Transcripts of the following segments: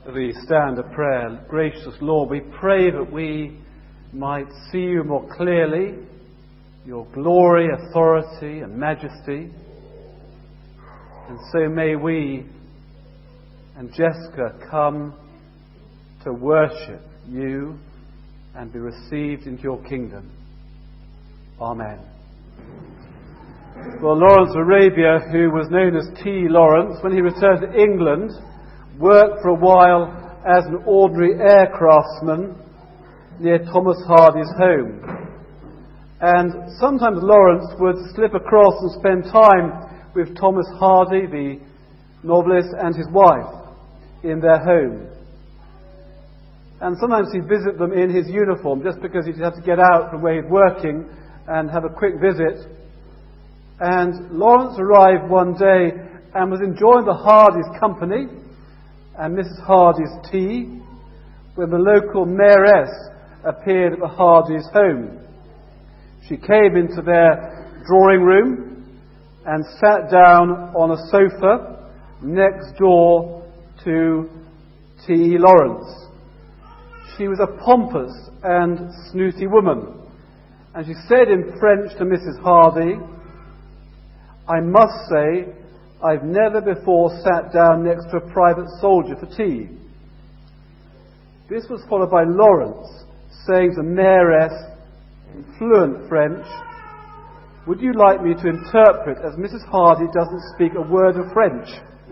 As we stand at prayer, gracious Lord, we pray that we might see you more clearly, your glory, authority and majesty. And so may we and Jessica come to worship you and be received into your kingdom. Amen. Well, Lawrence of Arabia, who was known as T. Lawrence, when he returned to England, worked for a while as an ordinary aircraftsman near Thomas Hardy's home. And sometimes Lawrence would slip across and spend time with Thomas Hardy, the novelist, and his wife in their home. And sometimes he'd visit them in his uniform, just because he'd have to get out from where he'd working and have a quick visit. And Lawrence arrived one day and was enjoying the Hardy's company and Mrs. Hardy's tea when the local mayoress appeared at the Hardy's home. She came into their drawing room and sat down on a sofa next door to T. Lawrence. She was a pompous and snooty woman, and she said in French to Mrs. Hardy, "I must say, I've never before sat down next to a private soldier for tea." This was followed by Lawrence saying to the mayoress in fluent French, "Would you like me to interpret, as Mrs. Hardy doesn't speak a word of French?"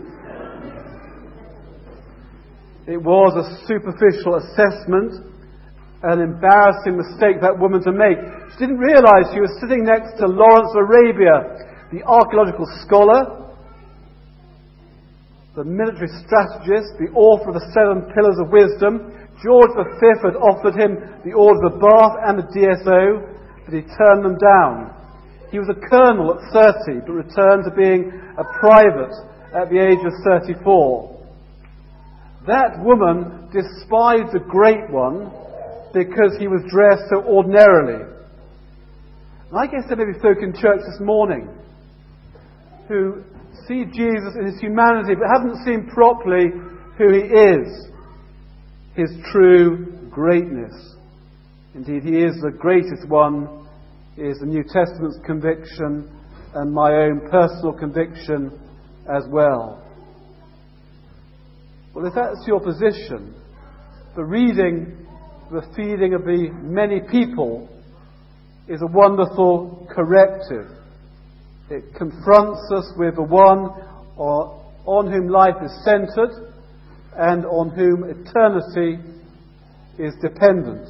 It was a superficial assessment, an embarrassing mistake for that woman to make. She didn't realise she was sitting next to Lawrence of Arabia, the archaeological scholar, the military strategist, the author of the 7 Pillars of Wisdom. George V had offered him the Order of the Bath and the DSO, but he turned them down. He was a colonel at 30, but returned to being a private at the age of 34. That woman despised the Great One because he was dressed so ordinarily. And I guess there may be folk in church this morning who see Jesus in his humanity but haven't seen properly who he is, his true greatness. Indeed, he is the greatest one, is the New Testament's conviction and my own personal conviction as well. Well, if that's your position, the reading, the feeding of the many people is a wonderful corrective. It confronts us with the one on whom life is centred and on whom eternity is dependent.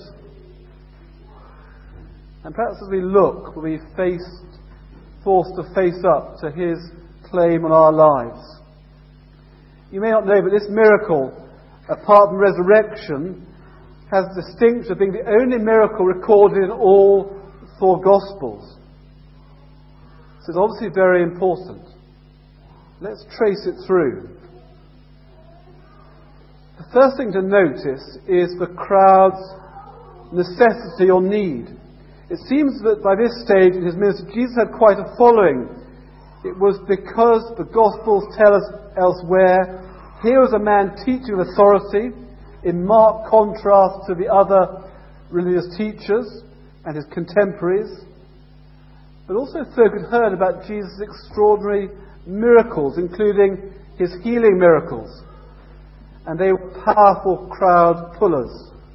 And perhaps as we look, we'll be forced to face up to his claim on our lives. You may not know, but this miracle, apart from resurrection, has the distinction of being the only miracle recorded in all 4 Gospels. So it's obviously very important. Let's trace it through. The first thing to notice is the crowd's necessity or need. It seems that by this stage in his ministry, Jesus had quite a following. It was because the Gospels tell us elsewhere, here was a man teaching with authority, in marked contrast to the other religious teachers and his contemporaries. But also folk had heard about Jesus' extraordinary miracles, including his healing miracles. And they were powerful crowd pullers.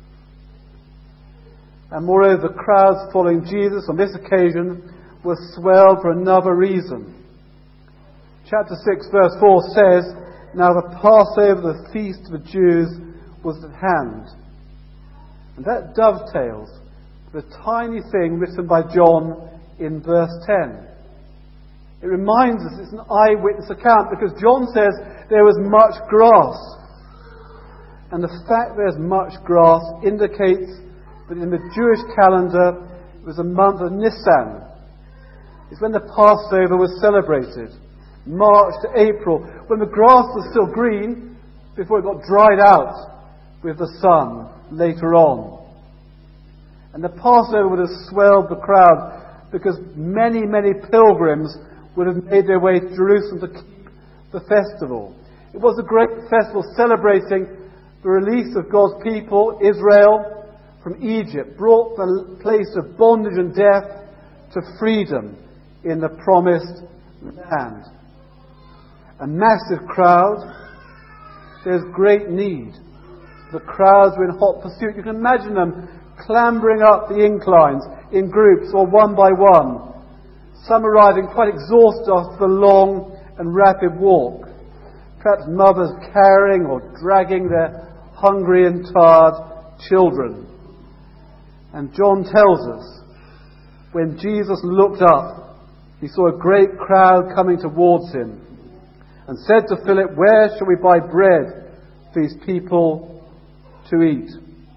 And moreover, the crowds following Jesus on this occasion were swelled for another reason. Chapter 6, verse 4 says, "Now the Passover, the feast of the Jews, was at hand." And that dovetails the tiny thing written by John in verse 10. It reminds us it's an eyewitness account, because John says there was much grass. And the fact there's much grass indicates that in the Jewish calendar it was a month of Nisan. It's when the Passover was celebrated. March to April, when the grass was still green before it got dried out with the sun later on. And the Passover would have swelled the crowd, because many, many pilgrims would have made their way to Jerusalem to keep the festival. It was a great festival celebrating the release of God's people, Israel, from Egypt, brought the place of bondage and death to freedom in the promised land. A massive crowd. There's great need. The crowds were in hot pursuit. You can imagine them clambering up the inclines in groups or one by one. Some arriving quite exhausted after the long and rapid walk. Perhaps mothers carrying or dragging their hungry and tired children. And John tells us, when Jesus looked up, he saw a great crowd coming towards him and said to Philip, "Where shall we buy bread for these people to eat?"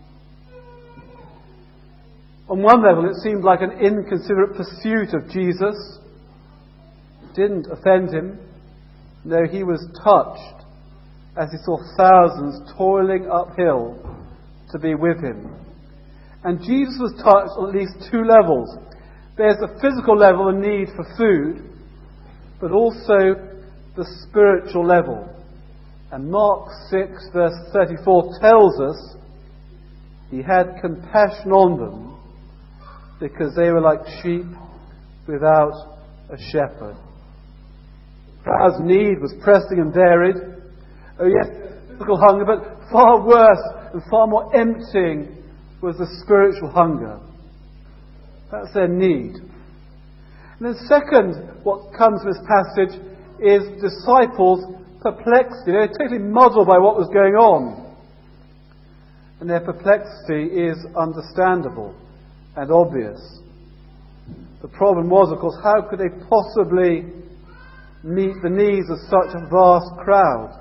On one level, it seemed like an inconsiderate pursuit of Jesus. It didn't offend him. No, he was touched as he saw thousands toiling uphill to be with him. And Jesus was touched on at least two levels. There's a physical level, a need for food, but also the spiritual level. And Mark 6 verse 34 tells us he had compassion on them because they were like sheep without a shepherd. The crowd's need was pressing and varied. Oh yes, physical hunger, but far worse and far more emptying was the spiritual hunger. That's their need. And then second, what comes from this passage is disciples' perplexity. They were totally muddled by what was going on. And their perplexity is understandable and obvious. The problem was, of course, how could they possibly meet the needs of such a vast crowd?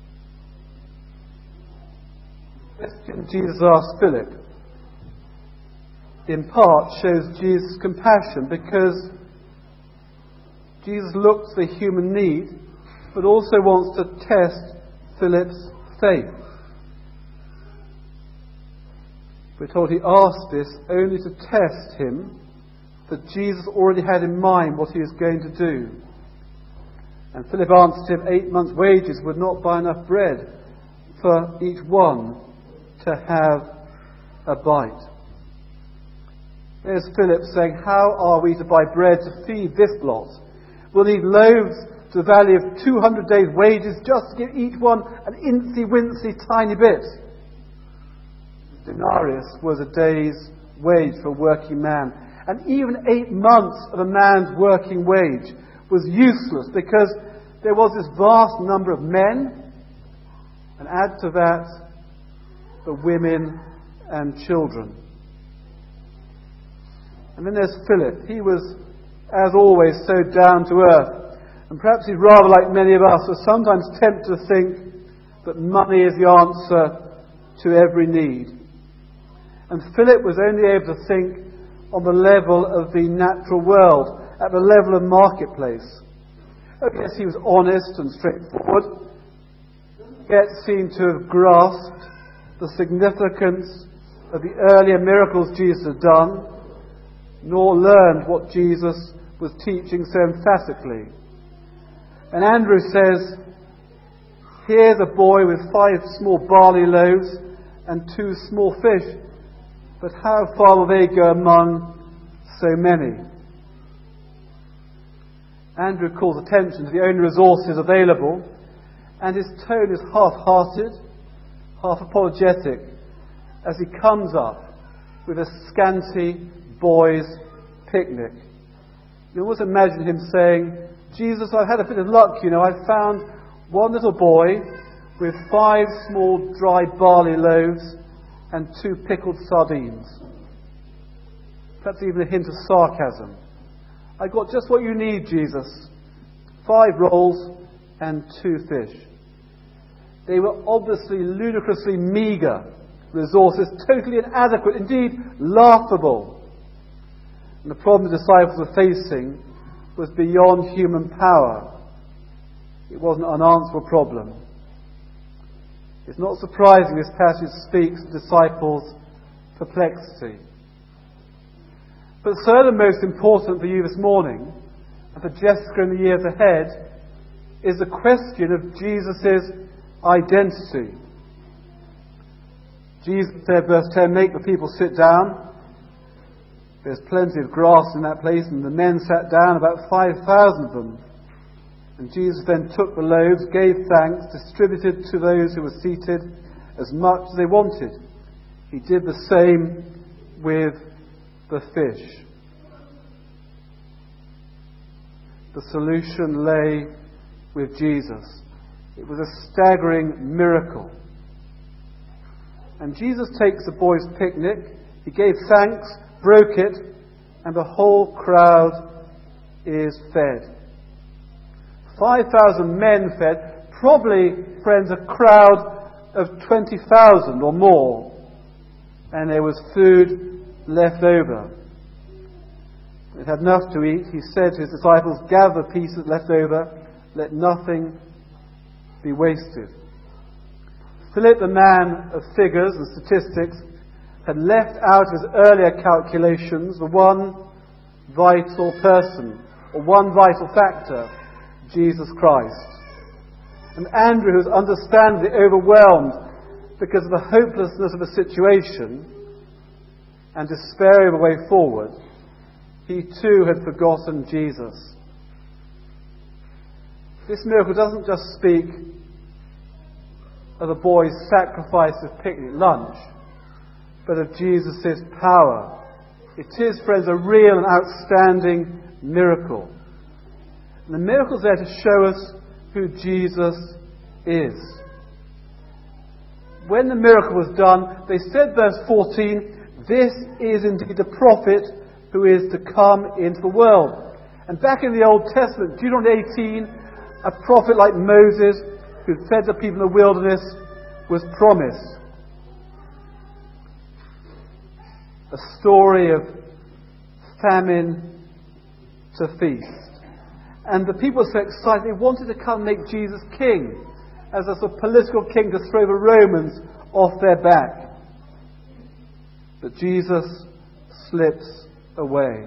The question Jesus asked Philip, in part, shows Jesus' compassion, because Jesus looks at the human need, but also wants to test Philip's faith. We're told he asked this only to test him, that Jesus already had in mind what he was going to do. And Philip answered him, 8 months' wages would not buy enough bread for each one to have a bite. There's Philip saying, how are we to buy bread to feed this lot? We'll need loaves to the value of 200 days' wages just to give each one an incy-wincy tiny bit. Denarius was a day's wage for a working man. And even 8 months of a man's working wage was useless, because there was this vast number of men, and add to that the women and children. And then there's Philip. He was, as always, so down to earth. And perhaps he's rather like many of us, are sometimes tempted to think that money is the answer to every need. And Philip was only able to think on the level of the natural world, at the level of marketplace. Oh, yes, he was honest and straightforward, yet seemed to have grasped the significance of the earlier miracles Jesus had done, nor learned what Jesus was teaching so emphatically. And Andrew says, here's a boy with 5 small barley loaves and 2 small fish, but how far will they go among so many? Andrew calls attention to the only resources available, and his tone is half-hearted, half-apologetic, as he comes up with a scanty boys' picnic. You almost imagine him saying, Jesus, I've had a bit of luck, I've found one little boy with 5 small dry barley loaves and 2 pickled sardines. Perhaps even a hint of sarcasm. I got just what you need, Jesus. 5 rolls and 2 fish. They were obviously ludicrously meagre resources, totally inadequate, indeed laughable. And the problem the disciples were facing was beyond human power. It wasn't an unanswerable problem. It's not surprising this passage speaks of disciples' perplexity. But third and most important for you this morning, and for Jessica in the years ahead, is the question of Jesus' identity. Jesus said, verse 10, make the people sit down. There's plenty of grass in that place, and the men sat down, about 5,000 of them. And Jesus then took the loaves, gave thanks, distributed to those who were seated as much as they wanted. He did the same with the fish. The solution lay with Jesus. It was a staggering miracle. And Jesus takes the boys' picnic, he gave thanks, broke it, and the whole crowd is fed. 5,000 men fed, probably, friends, a crowd of 20,000 or more. And there was food left over. They had enough to eat. He said to his disciples, gather the pieces left over, let nothing be wasted. Philip, the man of figures and statistics, had left out his earlier calculations the one vital person, or one vital factor, Jesus Christ. And Andrew, who was understandably overwhelmed because of the hopelessness of the situation and despair of the way forward, he too had forgotten Jesus. This miracle doesn't just speak of the boys' sacrifice of picnic lunch, but of Jesus' power. It is, friends, a real and outstanding miracle. And the miracle is there to show us who Jesus is. When the miracle was done, they said, verse 14, this is indeed the prophet who is to come into the world. And back in the Old Testament, Deuteronomy 18, a prophet like Moses, who fed the people in the wilderness, was promised. A story of famine to feast. And the people were so excited, they wanted to come and make Jesus king, as a sort of political king to throw the Romans off their back. But Jesus slips away.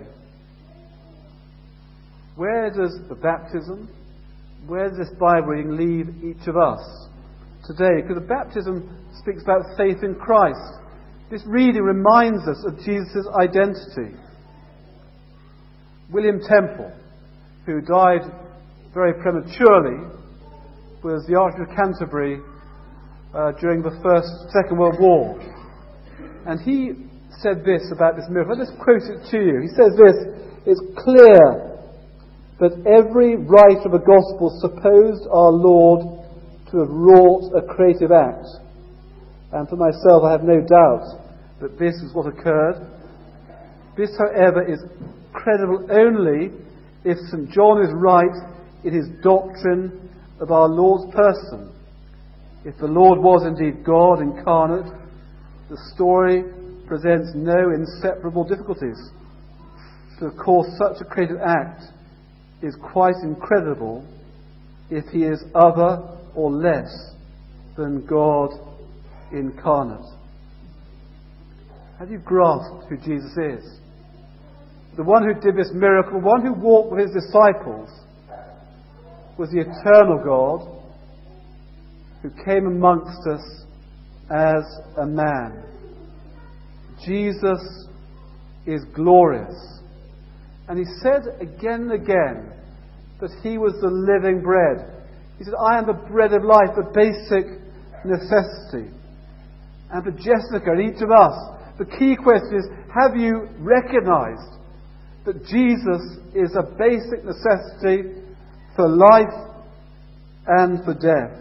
Where does the baptism, where does this Bible reading leave each of us today? Because the baptism speaks about faith in Christ. This reading reminds us of Jesus' identity. William Temple, who died very prematurely, was the Archbishop of Canterbury during the Second World War. And he said this about this miracle. I'll just quote it to you. He says this, it's clear that every writer of the Gospel supposed our Lord to have wrought a creative act. And for myself, I have no doubt that this is what occurred. This, however, is credible only if St. John is right in his doctrine of our Lord's person. If the Lord was indeed God incarnate, the story presents no inseparable difficulties. So, of course, such a creative act is quite incredible if he is other or less than God incarnate. Have you grasped who Jesus is? The one who did this miracle, the one who walked with his disciples, was the eternal God who came amongst us as a man. Jesus is glorious. And he said again and again that he was the living bread. He said, I am the bread of life, the basic necessity. And for Jessica and each of us, the key question is, have you recognized that Jesus is a basic necessity for life and for death?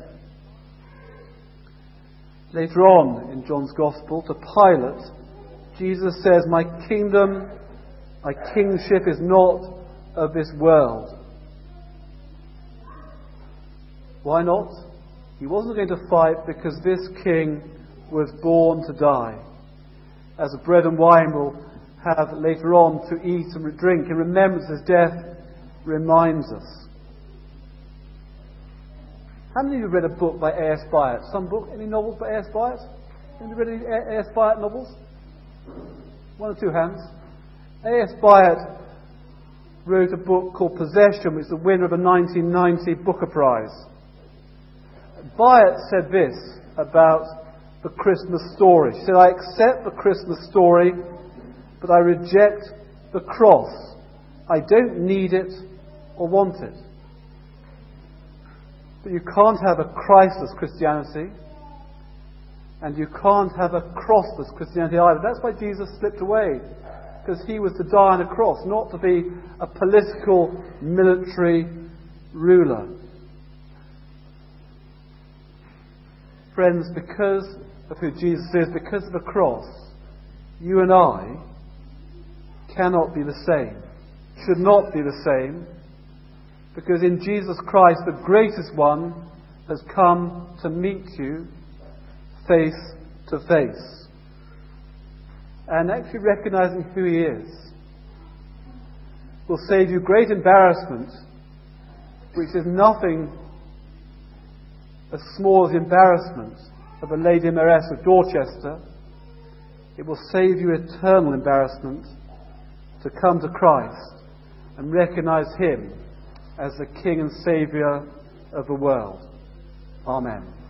Later on in John's Gospel, to Pilate, Jesus says, my kingdom, my kingship is not of this world. Why not? He wasn't going to fight because this king was born to die. As the bread and wine will have later on to eat and drink in remembrance of his death reminds us. How many of you read a book by A.S. Byatt? Some book? Any novels by A.S. Byatt? Have you read any A.S. Byatt novels? One or two hands. A.S. Byatt wrote a book called Possession, which is the winner of a 1990 Booker Prize. Byatt said this about the Christmas story. She said, I accept the Christmas story, but I reject the cross. I don't need it or want it. But you can't have a Christless Christianity, and you can't have a crossless Christianity either. That's why Jesus slipped away, because he was to die on a cross, not to be a political, military ruler. Friends, because of who Jesus is, because of the cross, you and I cannot be the same, should not be the same, because in Jesus Christ, the greatest one has come to meet you face to face. And actually recognizing who he is will save you great embarrassment, which is nothing as small as the embarrassment of a Lady Mayoress of Dorchester. It will save you eternal embarrassment to come to Christ and recognize him as the King and Saviour of the world. Amen.